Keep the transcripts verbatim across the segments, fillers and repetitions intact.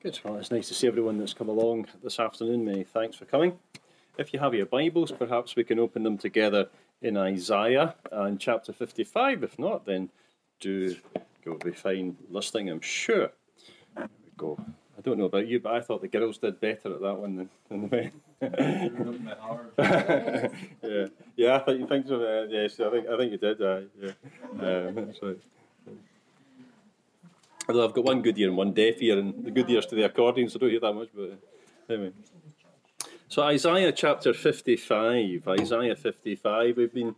Good. Well, it's nice to see everyone that's come along this afternoon. Many thanks for coming. If you have your Bibles, perhaps we can open them together in Isaiah and chapter fifty-five. If not, then do go be fine listening, I'm sure. There we go. I don't know about you, but I thought the girls did better at that one than, than the men. yeah, yeah. I think you think so. Uh, yes, I think I think you did. Uh, yeah, uh, that's right. Although I've got one good ear and one deaf ear, and the good ear's to the accordion, so I don't hear that much. But anyway, so Isaiah chapter fifty-five. Isaiah fifty-five. We've been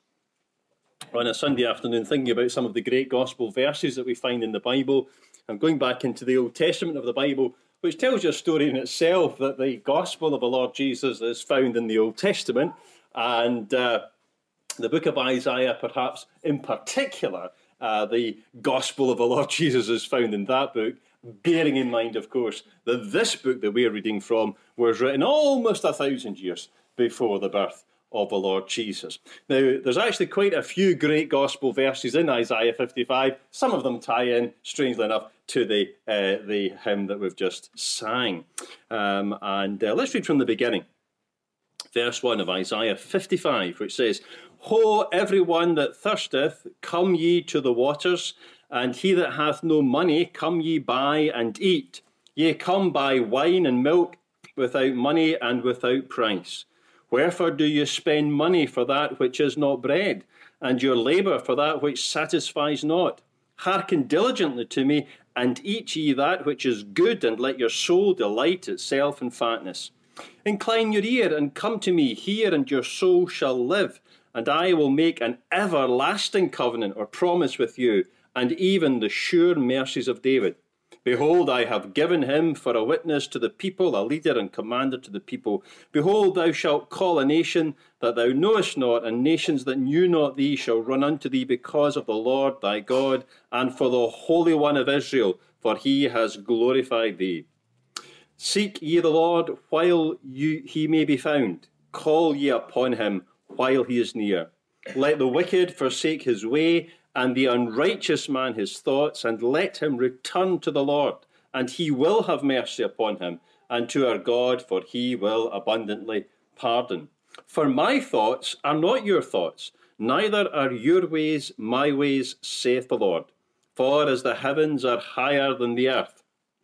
on a Sunday afternoon thinking about some of the great gospel verses that we find in the Bible. I'm going back into the Old Testament of the Bible, which tells you a story in itself that the gospel of the Lord Jesus is found in the Old Testament, and uh, the book of Isaiah, perhaps in particular. Uh, the gospel of the Lord Jesus is found in that book, bearing in mind, of course, that this book that we're reading from was written almost a thousand years before the birth of the Lord Jesus. Now, there's actually quite a few great gospel verses in Isaiah fifty-five. Some of them tie in, strangely enough, to the uh, the hymn that we've just sang. Um, and uh, let's read from the beginning. Verse one of Isaiah fifty-five, which says, Ho, everyone that thirsteth, come ye to the waters, and he that hath no money, come ye buy and eat. Yea, come buy wine and milk without money and without price. Wherefore do you spend money for that which is not bread, and your labour for that which satisfies not? Hearken diligently to me, and eat ye that which is good, and let your soul delight itself in fatness. Incline your ear, and come to me, hear, and your soul shall live. And I will make an everlasting covenant or promise with you, and even the sure mercies of David. Behold, I have given him for a witness to the people, a leader and commander to the people. Behold, thou shalt call a nation that thou knowest not, and nations that knew not thee shall run unto thee because of the Lord thy God, and for the Holy One of Israel, for he has glorified thee. Seek ye the Lord while you, he may be found. Call ye upon him while he is near. Let the wicked forsake his way, and the unrighteous man his thoughts, and let him return to the Lord, and he will have mercy upon him, and to our God, for he will abundantly pardon. For my thoughts are not your thoughts, neither are your ways my ways, saith the Lord. For as the heavens are higher than the earth,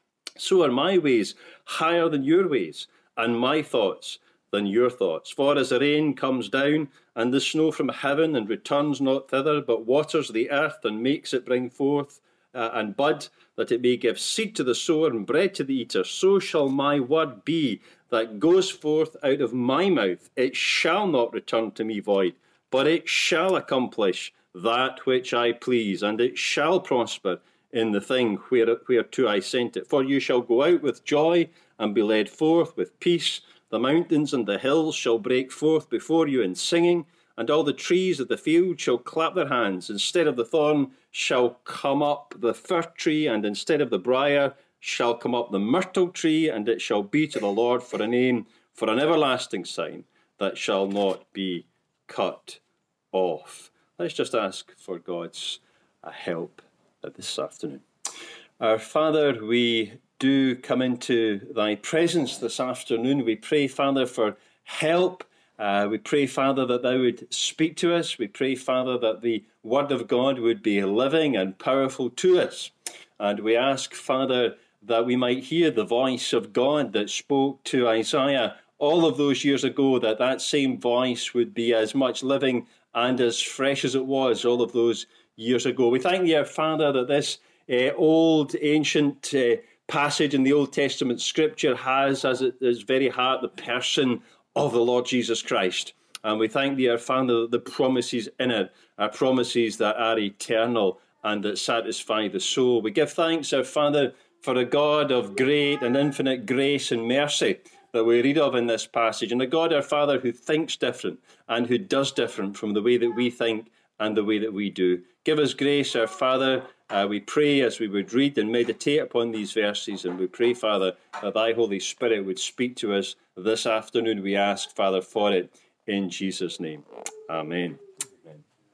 so are my ways higher than your ways, and my thoughts than your thoughts. For as the rain comes down, and the snow from heaven, and returns not thither, but waters the earth, and makes it bring forth uh, and bud, that it may give seed to the sower and bread to the eater, so shall my word be that goes forth out of my mouth. It shall not return to me void, but it shall accomplish that which I please, and it shall prosper in the thing where, whereto I sent it. For you shall go out with joy, and be led forth with peace. The mountains and the hills shall break forth before you in singing, and all the trees of the field shall clap their hands. Instead of the thorn shall come up the fir tree, and instead of the briar shall come up the myrtle tree, and it shall be to the Lord for a name, for an everlasting sign that shall not be cut off. Let's just ask for God's uh, help this afternoon. Our Father, we do come into thy presence this afternoon. We pray, Father, for help. Uh, we pray, Father, that thou would speak to us. We pray, Father, that the word of God would be living and powerful to us. And we ask, Father, that we might hear the voice of God that spoke to Isaiah all of those years ago, that that same voice would be as much living and as fresh as it was all of those years ago. We thank thee, our Father, that this uh, old, ancient uh, passage in the Old Testament scripture has as its very heart the person of the Lord Jesus Christ. And we thank thee, our Father, that the promises in it are promises that are eternal and that satisfy the soul. We give thanks, our Father, for a God of great and infinite grace and mercy that we read of in this passage, and a God, our Father, who thinks different and who does different from the way that we think and the way that we do. Give us grace, our Father. Uh, we pray as we would read and meditate upon these verses, and we pray, Father, that thy Holy Spirit would speak to us this afternoon. We ask, Father, for it in Jesus' name. Amen. Amen.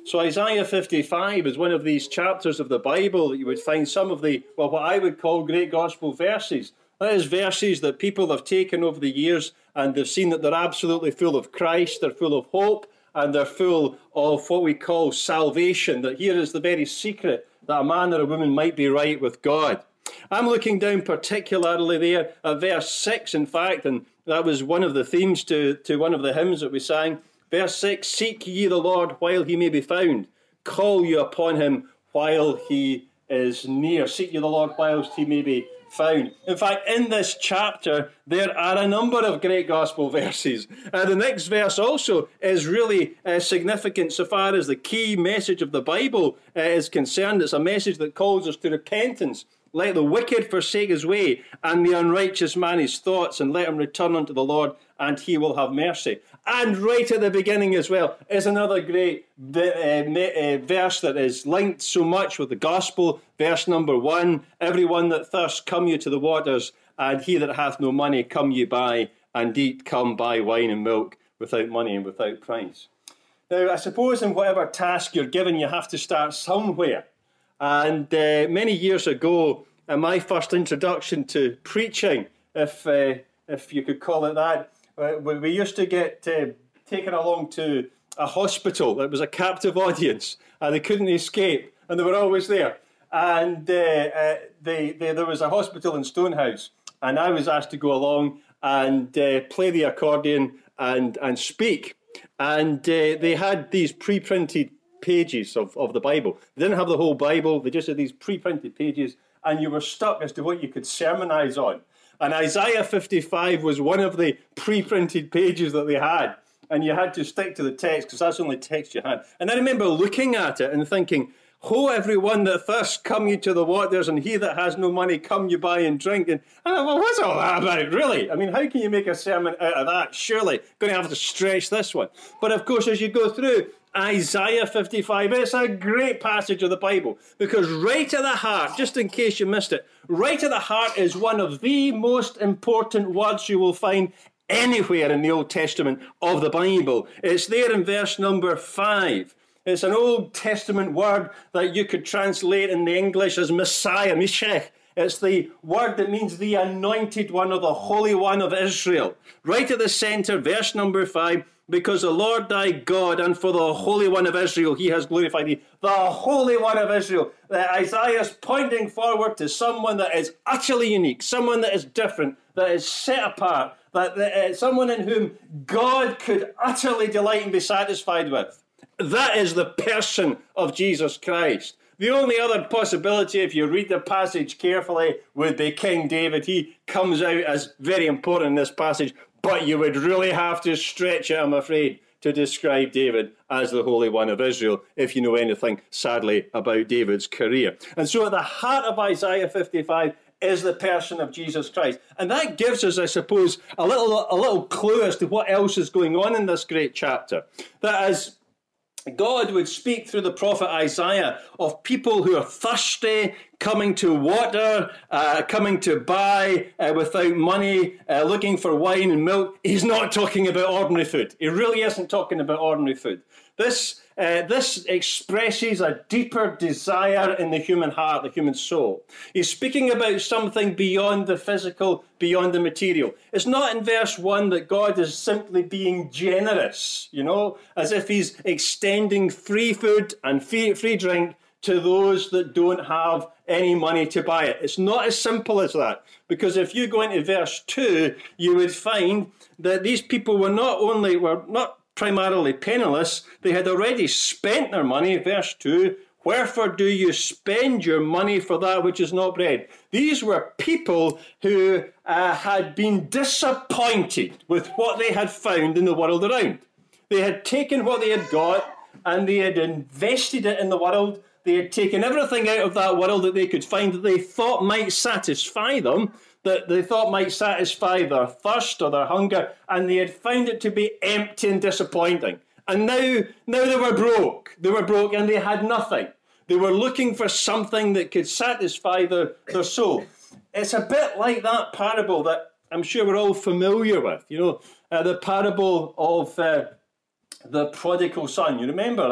So Isaiah fifty-five is one of these chapters of the Bible that you would find some of the, well, what I would call great gospel verses. That is verses that people have taken over the years and they've seen that they're absolutely full of Christ, they're full of hope, and they're full of what we call salvation, that here is the very secret that a man or a woman might be right with God. I'm looking down particularly there at verse six, in fact, and that was one of the themes to, to one of the hymns that we sang. Verse six, seek ye the Lord while he may be found. Call you upon him while he is near. Seek ye the Lord whilst he may be found. In fact, in this chapter, there are a number of great gospel verses. Uh, the next verse also is really uh, significant so far as the key message of the Bible uh, is concerned. It's a message that calls us to repentance. Let the wicked forsake his way, and the unrighteous man his thoughts, and let him return unto the Lord, and he will have mercy. And right at the beginning as well is another great uh, uh, verse that is linked so much with the gospel. Verse number one, everyone that thirsts, come you to the waters, and he that hath no money, come ye buy, and eat, come buy wine and milk without money and without price. Now, I suppose in whatever task you're given, you have to start somewhere. And uh, many years ago, in my first introduction to preaching, if uh, if you could call it that, uh, we used to get uh, taken along to a hospital. It was a captive audience, and they couldn't escape, and they were always there. And uh, uh, they, they, there was a hospital in Stonehouse, and I was asked to go along and uh, play the accordion and, and speak. And uh, they had these pre-printed pages of, of the Bible. They didn't have the whole Bible, they just had these pre-printed pages, and you were stuck as to what you could sermonize on. And Isaiah fifty-five was one of the pre-printed pages that they had, and you had to stick to the text because that's the only text you had. And I remember looking at it and thinking, ho, everyone that thirsts, come you to the waters, and he that has no money, come you buy and drink. And I thought, well, what's all that about, really? I mean, how can you make a sermon out of that? Surely, going to have to stretch this one. But of course, as you go through Isaiah fifty-five, it's a great passage of the Bible, because right at the heart, just in case you missed it, right at the heart is one of the most important words you will find anywhere in the Old Testament of the Bible. It's there in verse number five. It's an Old Testament word that you could translate in the English as Messiah, Meshach. It's the word that means the anointed one, or the Holy One of Israel. Right at the center, verse number five, because the Lord thy God, and for the Holy One of Israel, he has glorified thee. The Holy One of Israel. That Isaiah is pointing forward to someone that is utterly unique, someone that is different, that is set apart, that, that uh, someone in whom God could utterly delight and be satisfied with. That is the person of Jesus Christ. The only other possibility, if you read the passage carefully, would be King David. He comes out as very important in this passage, but you would really have to stretch it, I'm afraid, to describe David as the Holy One of Israel, if you know anything, sadly, about David's career. And so at the heart of Isaiah fifty-five is the person of Jesus Christ. And that gives us, I suppose, a little, a little clue as to what else is going on in this great chapter. That as God would speak through the prophet Isaiah of people who are thirsty, coming to water, uh, coming to buy uh, without money, uh, looking for wine and milk. He's not talking about ordinary food. He really isn't talking about ordinary food. This, uh, this expresses a deeper desire in the human heart, the human soul. He's speaking about something beyond the physical, beyond the material. It's not in verse one that God is simply being generous, you know, as if he's extending free food and free, free drink to those that don't have any money to buy it. It's not as simple as that, because if you go into verse two, you would find that these people were not only, were not primarily penniless, they had already spent their money. Verse two, wherefore do you spend your money for that which is not bread? These were people who uh, had been disappointed with what they had found in the world around. They had taken what they had got and they had invested it in the world. They had taken everything out of that world that they could find that they thought might satisfy them, that they thought might satisfy their thirst or their hunger, and they had found it to be empty and disappointing. And now, now they were broke. They were broke and they had nothing. They were looking for something that could satisfy their, their soul. It's a bit like that parable that I'm sure we're all familiar with, you know, uh, the parable of uh, the prodigal son. You remember that?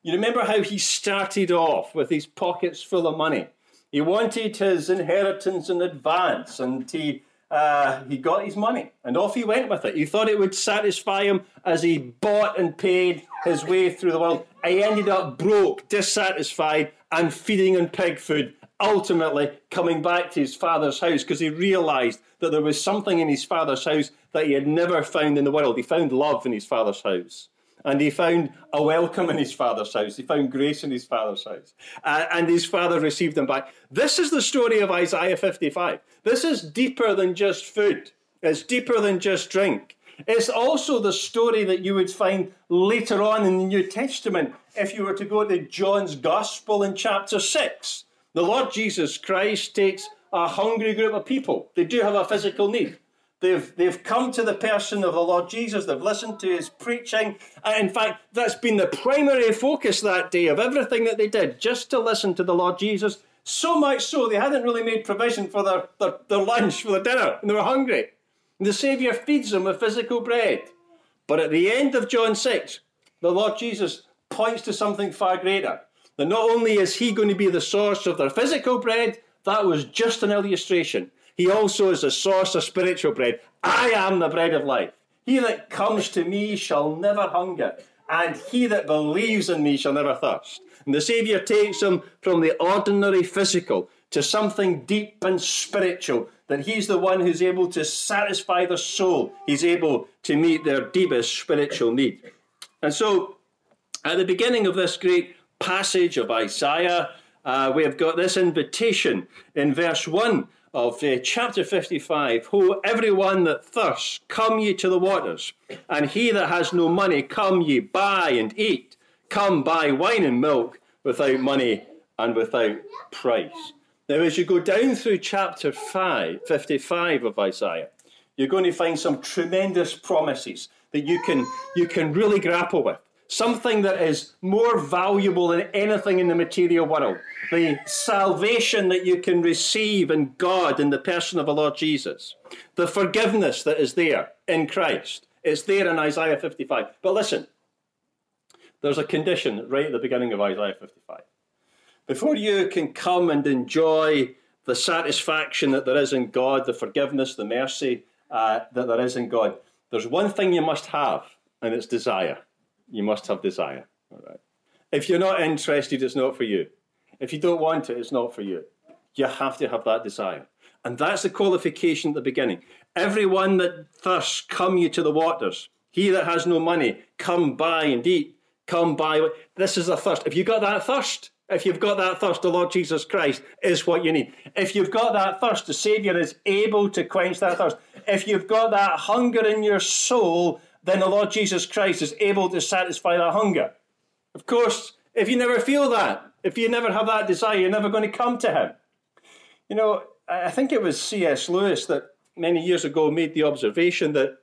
You remember how he started off with his pockets full of money. He wanted his inheritance in advance, and he uh, he got his money, and off he went with it. He thought it would satisfy him as he bought and paid his way through the world. He ended up broke, dissatisfied, and feeding on pig food, ultimately coming back to his father's house because he realised that there was something in his father's house that he had never found in the world. He found love in his father's house. And he found a welcome in his father's house. He found grace in his father's house. Uh, and his father received him back. This is the story of Isaiah fifty-five. This is deeper than just food. It's deeper than just drink. It's also the story that you would find later on in the New Testament if you were to go to John's Gospel in chapter six. The Lord Jesus Christ takes a hungry group of people. They do have a physical need. They've, they've come to the person of the Lord Jesus. They've listened to his preaching. And in fact, that's been the primary focus that day of everything that they did, just to listen to the Lord Jesus. So much so, they hadn't really made provision for their, their, their lunch, for their dinner, and they were hungry. And the Saviour feeds them with physical bread. But at the end of John six, the Lord Jesus points to something far greater. That not only is he going to be the source of their physical bread, that was just an illustration. He also is the source of spiritual bread. I am the bread of life. He that comes to me shall never hunger, and he that believes in me shall never thirst. And the Saviour takes them from the ordinary physical to something deep and spiritual, that he's the one who's able to satisfy their soul. He's able to meet their deepest spiritual need. And so, at the beginning of this great passage of Isaiah, uh, we have got this invitation in verse one of uh, chapter fifty-five. Ho, everyone that thirsts, come ye to the waters, and he that has no money, come ye, buy and eat. Come buy wine and milk without money and without price. Now, as you go down through chapter five, fifty-five of Isaiah, you're going to find some tremendous promises that you can, you can really grapple with. Something that is more valuable than anything in the material world. The salvation that you can receive in God in the person of the Lord Jesus. The forgiveness that is there in Christ. It's there in Isaiah fifty-five. But listen, there's a condition right at the beginning of Isaiah fifty-five. Before you can come and enjoy the satisfaction that there is in God, the forgiveness, the mercy uh, that there is in God, there's one thing you must have, and it's desire. You must have desire. All right. If you're not interested, it's not for you. If you don't want it, it's not for you. You have to have that desire. And that's the qualification at the beginning. Everyone that thirsts, come ye to the waters. He that has no money, come buy and eat. Come buy. This is a thirst. If you've got that thirst, if you've got that thirst, the Lord Jesus Christ is what you need. If you've got that thirst, the Saviour is able to quench that thirst. If you've got that hunger in your soul, then the Lord Jesus Christ is able to satisfy that hunger. Of course, if you never feel that, if you never have that desire, you're never going to come to him. You know, I think it was C S Lewis that many years ago made the observation that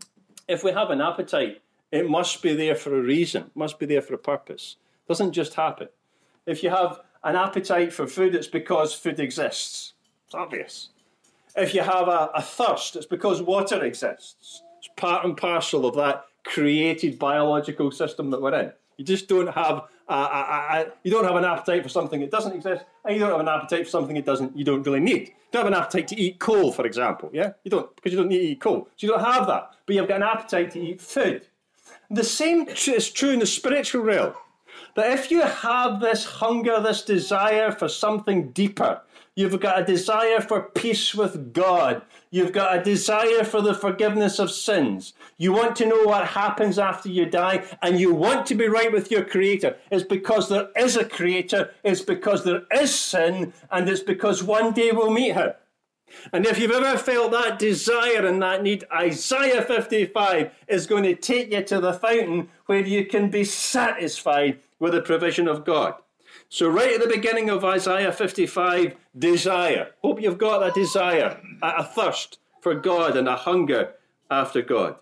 if we have an appetite, it must be there for a reason, it must be there for a purpose. It doesn't just happen. If you have an appetite for food, it's because food exists. It's obvious. If you have a, a thirst, it's because water exists. It's part and parcel of that created biological system that we're in. You just don't have a, a, a, you don't have an appetite for something that doesn't exist, and you don't have an appetite for something that doesn't you don't really need. You don't have an appetite to eat coal, for example. Yeah, you don't, because you don't need to eat coal, so you don't have that. But you've got an appetite to eat food. The same is true in the spiritual realm. That if you have this hunger, this desire for something deeper, you've got a desire for peace with God. You've got a desire for the forgiveness of sins. You want to know what happens after you die, and you want to be right with your Creator. It's because there is a Creator, it's because there is sin, and it's because one day we'll meet Him. And if you've ever felt that desire and that need, Isaiah fifty-five is going to take you to the fountain where you can be satisfied with the provision of God. So right at the beginning of Isaiah fifty-five, desire. Hope you've got that desire, a thirst for God and a hunger after God.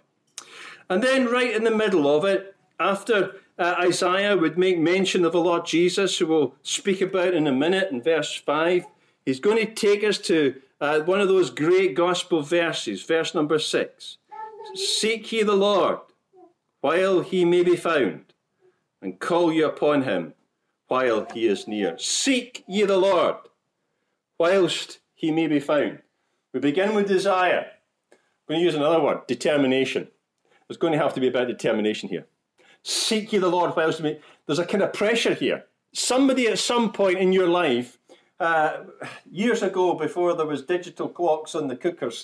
And then right in the middle of it, after uh, Isaiah would make mention of the Lord Jesus, who we'll speak about in a minute in verse five, he's going to take us to uh, one of those great gospel verses, verse number six. Seek ye the Lord while he may be found. and call ye upon him while he is near. Seek ye the Lord whilst he may be found. We begin with desire. I'm going to use another word, determination. There's going to have to be about determination here. Seek ye the Lord whilst he may. There's a kind of pressure here. Somebody at some point in your life, uh, years ago, before there was digital clocks on the cookers,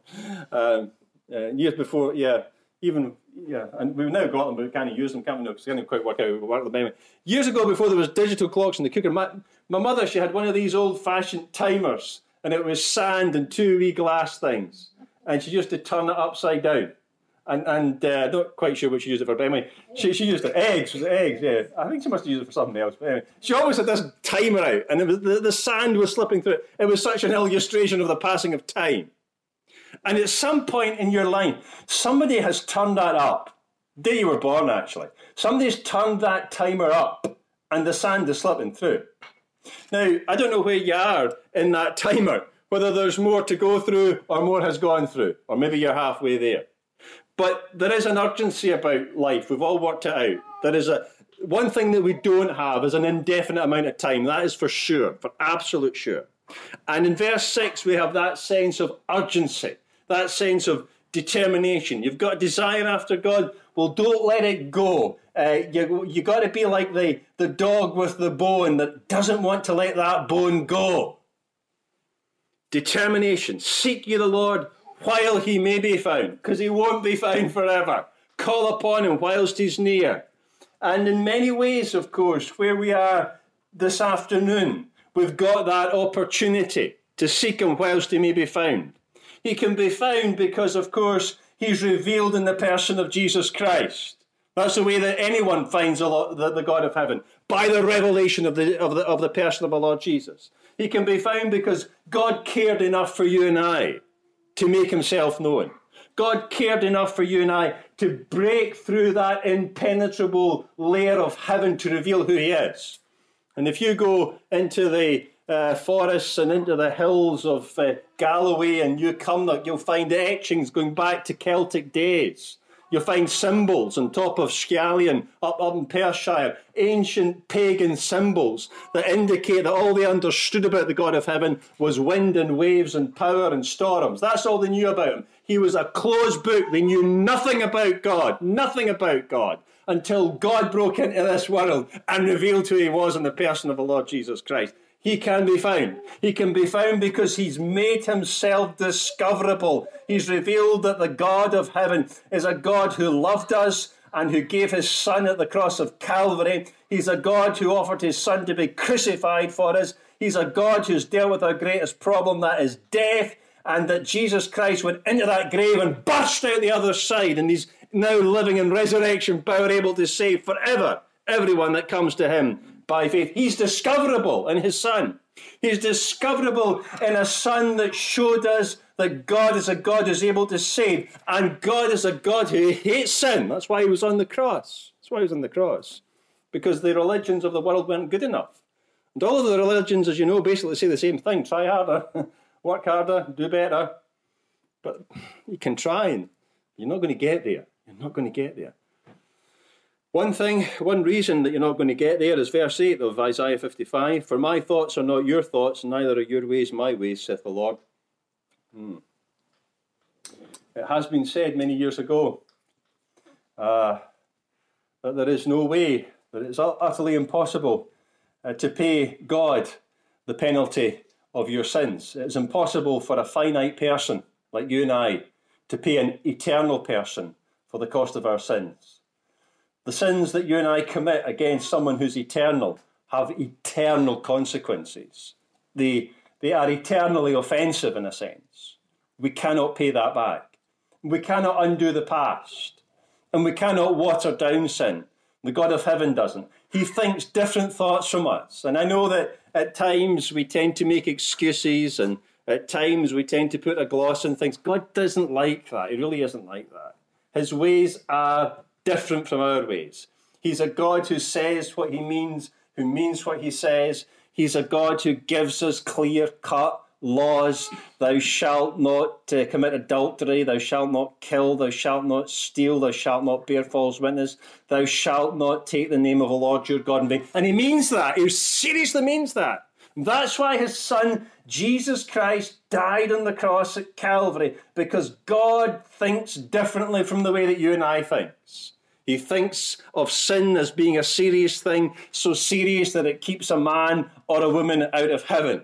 um, uh, years before, yeah, even, yeah, and we've now got them, but we can't use them, can't we? No, because we can't quite work out work them anyway. Years ago, before there was digital clocks in the cooker, my, my mother, she had one of these old-fashioned timers, and it was sand and two wee glass things, and she used to turn it upside down. And, and uh, not quite sure what she used it for, but anyway, she, she used it. Eggs, was it eggs? Yeah. I think she must have used it for something else. But anyway, she always had this timer out, and it was, the, the sand was slipping through it. It was such an illustration of the passing of time. And at some point in your life, somebody has turned that up. The day you were born, actually. Somebody's turned that timer up, and the sand is slipping through. Now, I don't know where you are in that timer, whether there's more to go through or more has gone through, or maybe you're halfway there. But there is an urgency about life. We've all worked it out. There is a one thing that we don't have is an indefinite amount of time. That is for sure, for absolute sure. And in verse six, we have that sense of urgency, that sense of determination. You've got a desire after God. Well, don't let it go. Uh, you you got to be like the, the dog with the bone that doesn't want to let that bone go. Determination. Seek ye the Lord while he may be found, because he won't be found forever. Call upon him whilst he's near. And in many ways, of course, where we are this afternoon, we've got that opportunity to seek him whilst he may be found. He can be found because, of course, he's revealed in the person of Jesus Christ. That's the way that anyone finds the, the God of heaven, by the revelation of the, of, the, of the person of the Lord Jesus. He can be found because God cared enough for you and I to make himself known. God cared enough for you and I to break through that impenetrable layer of heaven to reveal who he is. And if you go into the uh, forests and into the hills of uh, Galloway and New Cumnock, you'll find etchings going back to Celtic days. You'll find symbols on top of Sciallion up, up in Perthshire, ancient pagan symbols that indicate that all they understood about the God of heaven was wind and waves and power and storms. That's all they knew about him. He was a closed book. They knew nothing about God, nothing about God, until God broke into this world and revealed who he was in the person of the Lord Jesus Christ. He can be found. He can be found because he's made himself discoverable. He's revealed that the God of heaven is a God who loved us and who gave his son at the cross of Calvary. He's a God who offered his son to be crucified for us. He's a God who's dealt with our greatest problem, that is death, and that Jesus Christ went into that grave and burst out the other side, and he's now living in resurrection power, able to save forever everyone that comes to him by faith. He's discoverable in his son. He's discoverable in a son that showed us that God is a God who's able to save, and God is a God who hates sin. That's why he was on the cross. That's why he was on the cross. Because the religions of the world weren't good enough. And all of the religions, as you know, basically say the same thing. Try harder, work harder, do better. But you can try, and you're not going to get there. You're not going to get there. One thing, one reason that you're not going to get there is verse eight of Isaiah fifty-five. For my thoughts are not your thoughts, and neither are your ways my ways, saith the Lord. Hmm. It has been said many years ago uh, that there is no way, that it's utterly impossible uh, to pay God the penalty of your sins. It's impossible for a finite person like you and I to pay an eternal person for the cost of our sins. The sins that you and I commit against someone who's eternal have eternal consequences. They, they are eternally offensive in a sense. We cannot pay that back. We cannot undo the past. And we cannot water down sin. The God of heaven doesn't. He thinks different thoughts from us. And I know that at times we tend to make excuses, and at times we tend to put a gloss on things. God doesn't like that. He really isn't like that. His ways are different from our ways. He's a God who says what he means, who means what he says. He's a God who gives us clear-cut, laws. Thou shalt not uh, commit adultery, thou shalt not kill, thou shalt not steal, thou shalt not bear false witness, thou shalt not take the name of the Lord your God in vain. And he means that. He seriously means that. That's why his son, Jesus Christ, died on the cross at Calvary, because God thinks differently from the way that you and I think. He thinks of sin as being a serious thing, so serious that it keeps a man or a woman out of heaven.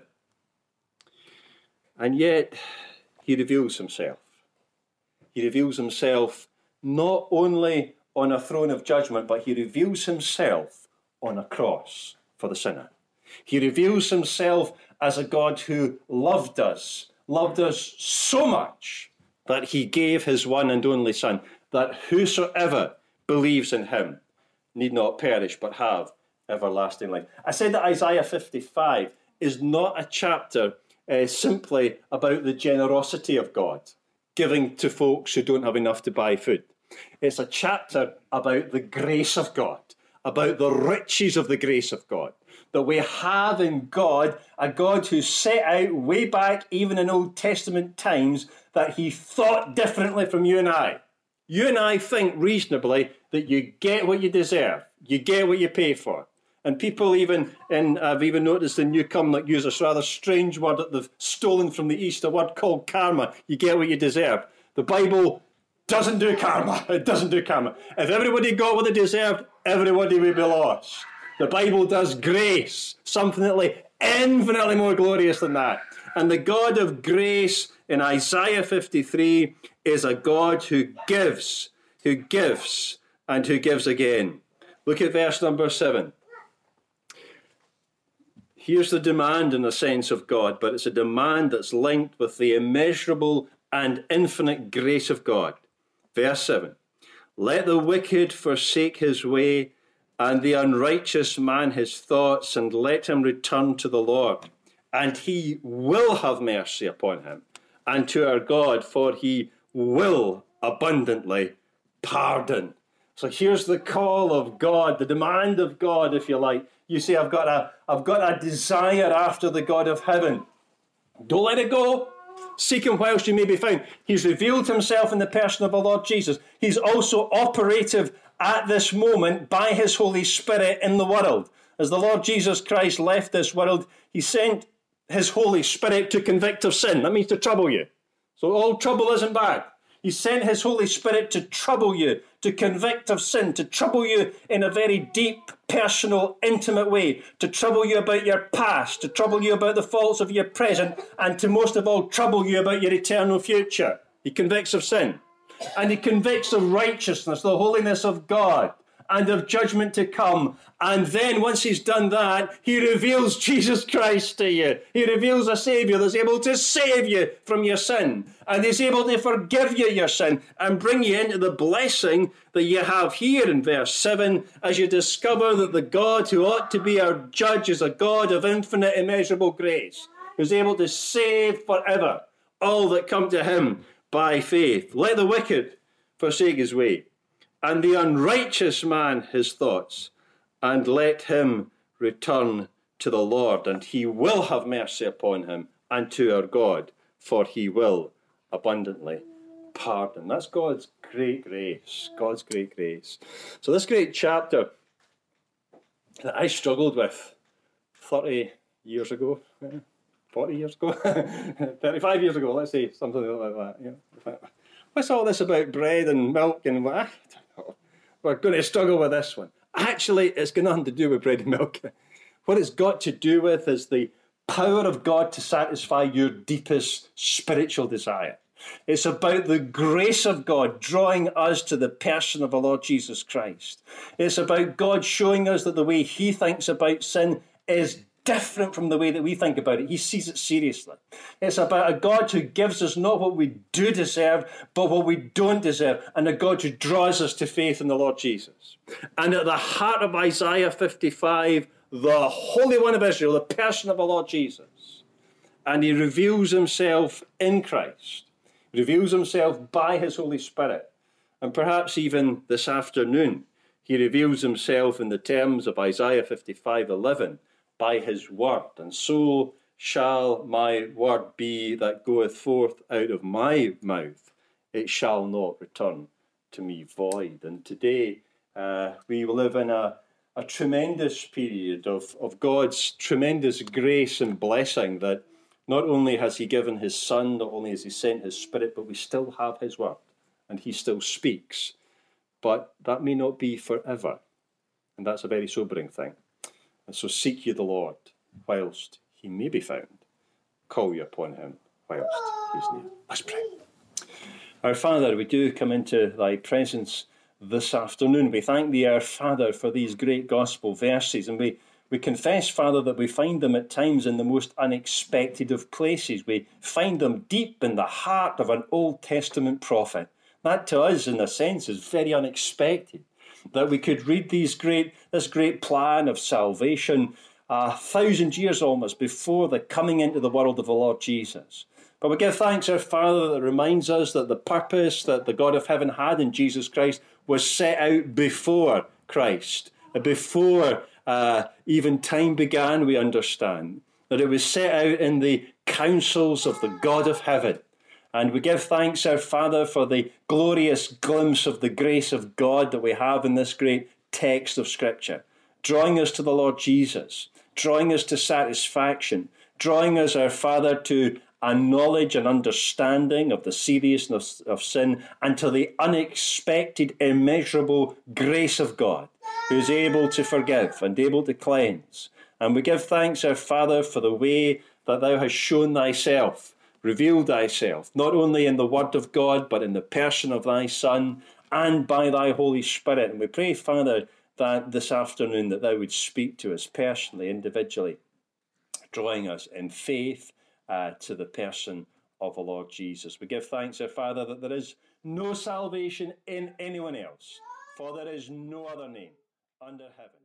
And yet, he reveals himself. He reveals himself not only on a throne of judgment, but he reveals himself on a cross for the sinner. He reveals himself as a God who loved us, loved us so much that he gave his one and only Son, that whosoever believes in him need not perish but have everlasting life. I said that Isaiah fifty-five is not a chapter uh, simply about the generosity of God, giving to folks who don't have enough to buy food. It's a chapter about the grace of God, about the riches of the grace of God, that we have in God, a God who set out way back, even in Old Testament times, that he thought differently from you and I. You and I think reasonably that you get what you deserve. You get what you pay for. And people even, in, I've even noticed in New Covenant, use this rather strange word that they've stolen from the East, a word called karma. You get what you deserve. The Bible doesn't do karma. It doesn't do karma. If everybody got what they deserved, everybody would be lost. The Bible does grace, something infinitely more glorious than that. And the God of grace in Isaiah fifty-three is a God who gives, who gives, and who gives again. Look at verse number seven. Here's the demand in the sense of God, but it's a demand that's linked with the immeasurable and infinite grace of God. Verse seven. Let the wicked forsake his way, and the unrighteous man his thoughts, and let him return to the Lord. And he will have mercy upon him, and to our God, for he will abundantly pardon. So here's the call of God, the demand of God, if you like. You say, I've got a, I've got a desire after the God of heaven. Don't let it go. Seek him whilst you may be found. He's revealed himself in the person of the Lord Jesus. He's also operative at this moment by his Holy Spirit in the world. As the Lord Jesus Christ left this world, he sent his Holy Spirit to convict of sin. That means to trouble you. So all trouble isn't bad. He sent his Holy Spirit to trouble you, to convict of sin, to trouble you in a very deep, personal, intimate way, to trouble you about your past, to trouble you about the faults of your present, and to most of all trouble you about your eternal future. He convicts of sin. And he convicts of righteousness, the holiness of God, and of judgment to come. And then once he's done that, he reveals Jesus Christ to you. He reveals a Saviour that's able to save you from your sin. And he's able to forgive you your sin and bring you into the blessing that you have here in verse seven, as you discover that the God who ought to be our judge is a God of infinite, immeasurable grace, who's able to save forever all that come to him by faith. Let the wicked forsake his way, and the unrighteous man his thoughts, and let him return to the Lord, and he will have mercy upon him, and to our God, for he will abundantly pardon. That's God's great grace, God's great grace. So this great chapter that I struggled with thirty years ago, forty years ago, thirty-five years ago, let's say, something like that. You know, what's all this about bread and milk and what? We're going to struggle with this one. Actually, it's got nothing to do with bread and milk. What it's got to do with is the power of God to satisfy your deepest spiritual desire. It's about the grace of God drawing us to the person of the Lord Jesus Christ. It's about God showing us that the way he thinks about sin is different from the way that we think about it. He sees it seriously. It's about a God who gives us not what we do deserve, but what we don't deserve, and a God who draws us to faith in the Lord Jesus. And at the heart of Isaiah fifty-five, the Holy One of Israel, the person of the Lord Jesus, and he reveals himself in Christ, reveals himself by his Holy Spirit, and perhaps even this afternoon, he reveals himself in the terms of Isaiah fifty-five eleven, by his word, and so shall my word be that goeth forth out of my mouth. It shall not return to me void. And today uh, we live in a, a tremendous period of, of God's tremendous grace and blessing, that not only has he given his Son, not only has he sent his Spirit, but we still have his word and he still speaks. But that may not be forever. And that's a very sobering thing. And so seek ye the Lord whilst he may be found. Call you upon him whilst he is near. Let's pray. Our Father, we do come into thy presence this afternoon. We thank thee, our Father, for these great gospel verses. And we, we confess, Father, that we find them at times in the most unexpected of places. We find them deep in the heart of an Old Testament prophet. That to us, in a sense, is very unexpected, that we could read these great, this great plan of salvation a thousand years almost before the coming into the world of the Lord Jesus. But we give thanks, our Father, that reminds us that the purpose that the God of heaven had in Jesus Christ was set out before Christ, before uh, even time began, we understand, that it was set out in the counsels of the God of heaven. And we give thanks, our Father, for the glorious glimpse of the grace of God that we have in this great text of Scripture, drawing us to the Lord Jesus, drawing us to satisfaction, drawing us, our Father, to a knowledge and understanding of the seriousness of sin, and to the unexpected, immeasurable grace of God, who is able to forgive and able to cleanse. And we give thanks, our Father, for the way that thou hast shown thyself, revealed thyself, not only in the word of God, but in the person of thy Son, and by thy Holy Spirit. And we pray, Father, that this afternoon that thou would speak to us personally, individually, drawing us in faith uh, to the person of the Lord Jesus. We give thanks, our Father, that there is no salvation in anyone else, for there is no other name under heaven